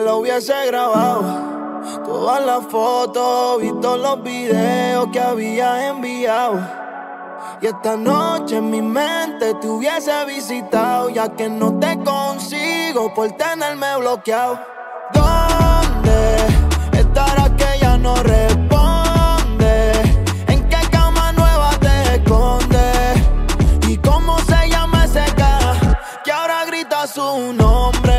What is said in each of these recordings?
lo hubiese grabado. Todas las fotos, visto los videos que había enviado. Y esta noche en mi mente te hubiese visitado, ya que no te consigo por tenerme bloqueado. ¿Dónde estará que ya no responde? ¿En qué cama nueva te escondes? ¿Y cómo se llama ese cara que ahora grita su nombre?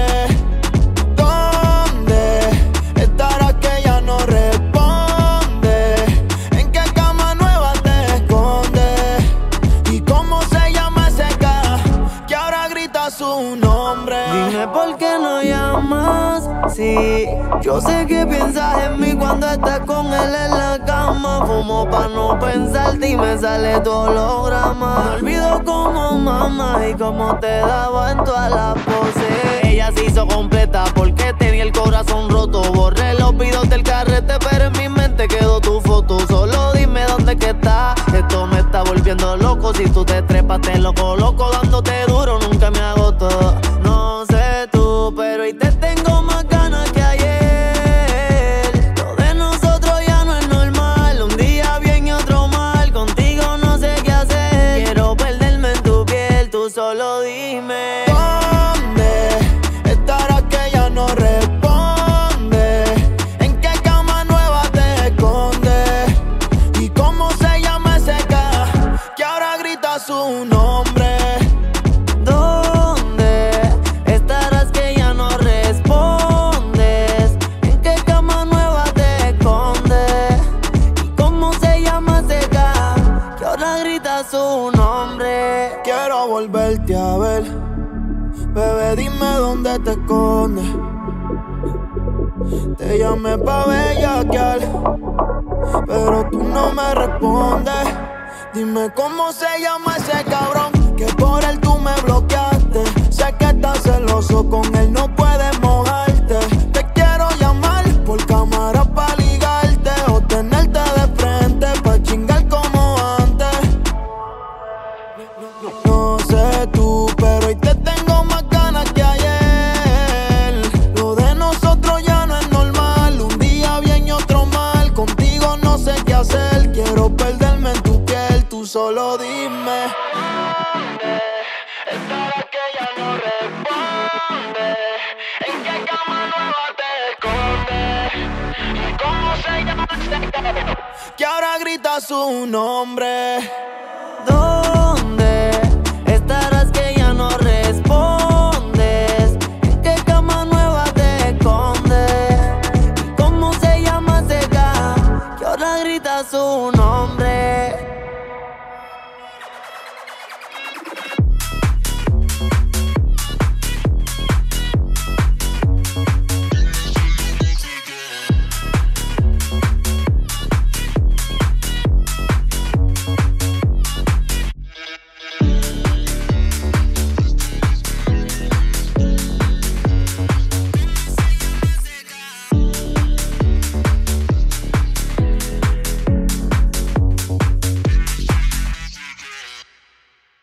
¿Dónde estará que ya no responde? ¿En qué cama nueva te escondes? ¿Y cómo se llama ese cara que ahora grita su nombre? Dime por qué no llamas. Sí, yo sé que piensas en mí cuando estás con él en la cama. Fumo pa' no pensarte y me sale tu holograma. Me olvido como mamá y cómo te daba en todas las poses. Ella se hizo completa porque tenía el corazón roto. Borré los videos del carrete, pero en mi mente quedó tu foto. Solo dime dónde que estás. Esto me está volviendo loco. Si tú te trepas te lo coloco. Dándote duro nunca me agoto. No sé tú, pero hoy te tengo más ganas que ayer. Lo de nosotros ya no es normal. Un día bien y otro mal. Contigo no sé qué hacer. Quiero perderme en tu piel. Tú solo dime. ¿Dónde estará que ya no responde? ¿En qué cama nueva te escondes? ¿Y cómo se llama ese cara que ahora grita su nombre? ¿Dónde estarás que ya no respondes? ¿En qué cama nueva te escondes? ¿Y cómo se llama ese cara que ahora grita su nombre? Quiero volverte a ver. Bebé, dime dónde te escondes. Te llamé pa' bellaquear, pero tú no me respondes. Dime cómo se llama ese cabrón que por él tú me bloqueaste. Sé que estás celoso, con él no puedes mojarte. Te quiero llamar por cámara pa' ligarte o tenerte de frente pa' chingar como antes. No sé tú, pero hoy te tengo más ganas que ayer. Lo de nosotros ya no es normal. Un día bien y otro mal. Contigo no sé qué hacer. Quiero perderme en tu piel. Tú solo dime. ¿Estará que ya no responde? ¿En qué cama nueva te escondes? ¿Y cómo se llama ese cara que ahora grita su nombre? ¿Dónde